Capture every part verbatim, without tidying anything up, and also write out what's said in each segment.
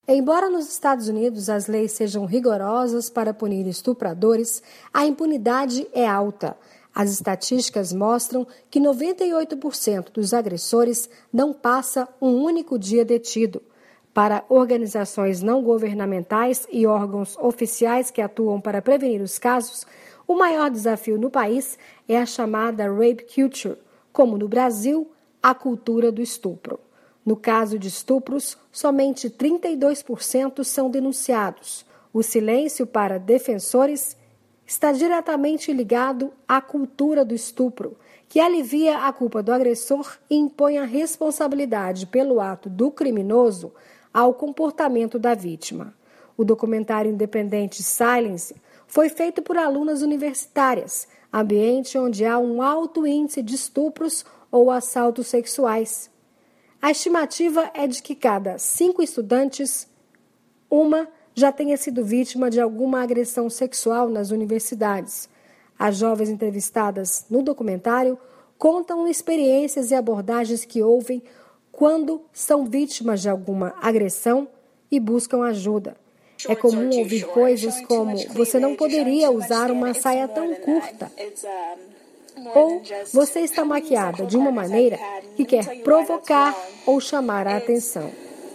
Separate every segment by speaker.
Speaker 1: Embora nos Estados Unidos as leis sejam rigorosas para punir estupradores, a impunidade é alta. As estatísticas mostram que noventa e oito por cento dos agressores não passa um único dia detido. Para organizações não governamentais e órgãos oficiais que atuam para prevenir os casos, o maior desafio no país é a chamada rape culture, como no Brasil, a cultura do estupro. No caso de estupros, somente trinta e dois por cento são denunciados. O silêncio para defensores está diretamente ligado à cultura do estupro, que alivia a culpa do agressor e impõe a responsabilidade pelo ato do criminoso ao comportamento da vítima. O documentário independente Silence foi feito por alunas universitárias, ambiente onde há um alto índice de estupros ou assaltos sexuais. A estimativa é de que cada cinco estudantes, uma já tenha sido vítima de alguma agressão sexual nas universidades. As jovens entrevistadas no documentário contam experiências e abordagens que ouvem quando são vítimas de alguma agressão e buscam ajuda. É comum ouvir coisas como: você não poderia usar uma saia tão curta. Ou você está maquiada de uma maneira que quer provocar ou chamar a atenção.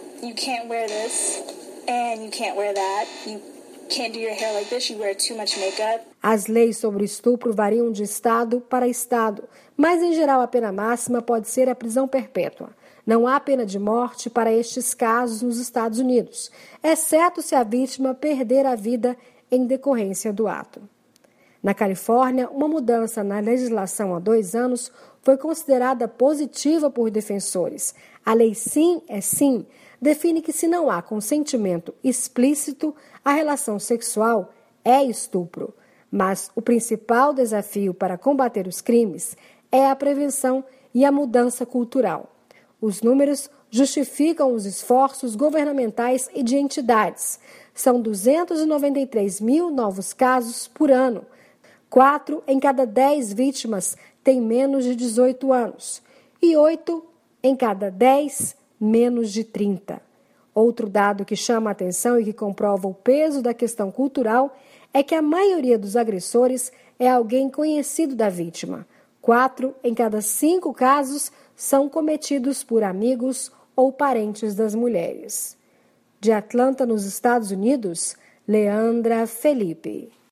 Speaker 1: As leis sobre o estupro variam de estado para estado, mas em geral a pena máxima pode ser a prisão perpétua. Não há pena de morte para estes casos nos Estados Unidos, exceto se a vítima perder a vida em decorrência do ato. Na Califórnia, uma mudança na legislação há dois anos foi considerada positiva por defensores. A lei Sim é Sim define que, se não há consentimento explícito, a relação sexual é estupro. Mas o principal desafio para combater os crimes é a prevenção e a mudança cultural. Os números justificam os esforços governamentais e de entidades. São duzentos e noventa e três mil novos casos por ano. Quatro em cada dez vítimas têm menos de dezoito anos e oito em cada dez menos de trinta. Outro dado que chama a atenção e que comprova o peso da questão cultural é que a maioria dos agressores é alguém conhecido da vítima. Quatro em cada cinco casos são cometidos por amigos ou parentes das mulheres. De Atlanta, nos Estados Unidos, Leandra Felipe.